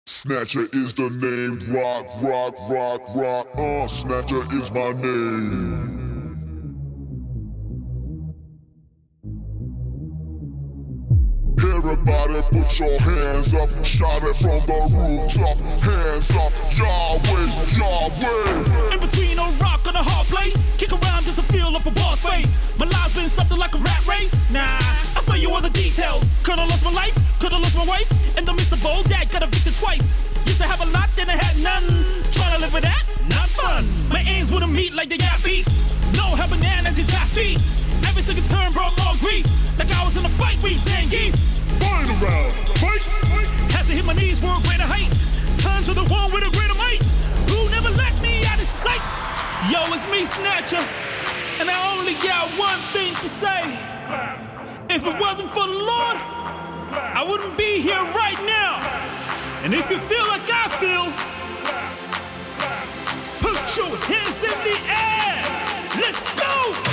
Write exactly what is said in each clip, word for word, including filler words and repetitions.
Snatcher is the name, rock, rock, rock, rock, uh, Snatcher is my name. Everybody put your hands up, shout it from the rooftop. Hands up, Yahweh, Yahweh. In between a rock and a hard place, kick around just to feel up a ball space. My life's been something like a rat race. Nah, I spare you all the details. Coulda lost my life, coulda lost my wife. In the midst of all that, got evicted twice. Used to have a lot, then I had none. Trying to live with that, not fun. My aims wouldn't meet like they got beef. No helping hand and just half feet. Every single turn brought more grief. Like I was in a fight with Zangief. Fight around, fight, fight. Had to hit my knees for a greater height. Turn to the one with a greater might. Who never let me out of sight? Yo, it's me, Snatcher. And I only got one thing to say. If it wasn't for the Lord, I wouldn't be here right now. And if you feel like I feel, put your hands in the air. Let's go.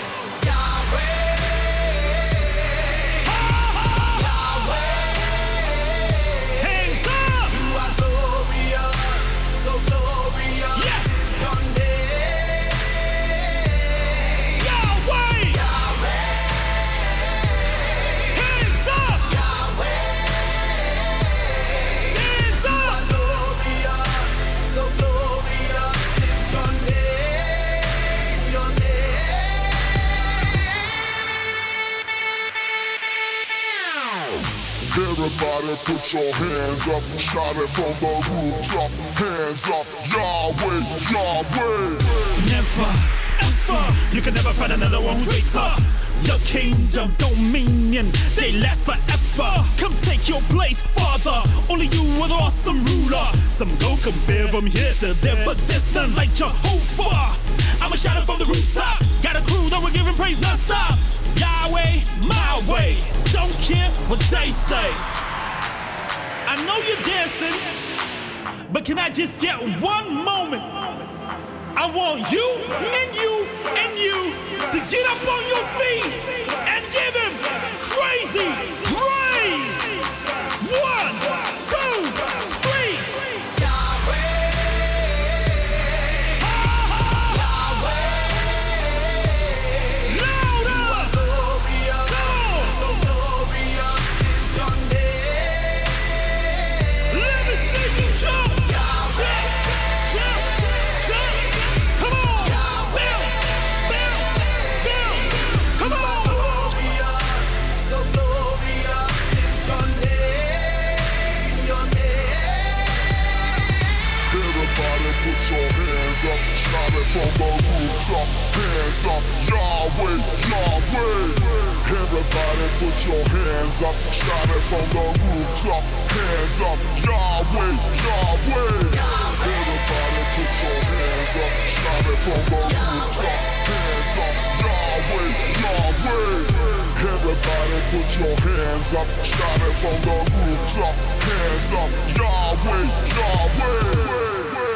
Everybody put your hands up, shout it from the rooftop. Hands up, Yahweh, Yahweh. Never, ever, you can never find another one who's greater. Your kingdom, dominion, they last forever. Come take your place, Father. Only you are the awesome ruler. Some go compare from here to there, but there's none like Jehovah. I'ma shout it from the rooftop. Got a crew that we're giving praise non-stop. Yahweh, my way. Don't care what they say. I know you're dancing, but can I just get one moment? I want you and you and you to get up on your feet and give him crazy praise. One, two, three. Put your hands up, shout it from the rooftop. Hands up, Yahweh, Yahweh. Everybody put your hands up, shout it from the rooftop. Hands up, Yahweh, Yahweh. Everybody put your hands up, shout it from the rooftop. Hands up, Yahweh, Yahweh. Everybody put your hands up, shout it from the rooftop. Hands up, Yahweh, Yahweh.